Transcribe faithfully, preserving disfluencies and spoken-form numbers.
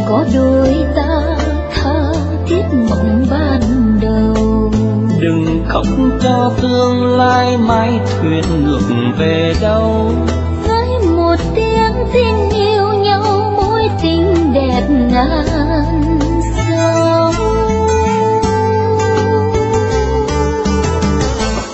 có đôi ta tha thiết mộng ban đầu. Đừng khóc cho tương lai mai thuyền ngược về đâu. Nói một tiếng tin yêu nhau mối tình đẹp ngàn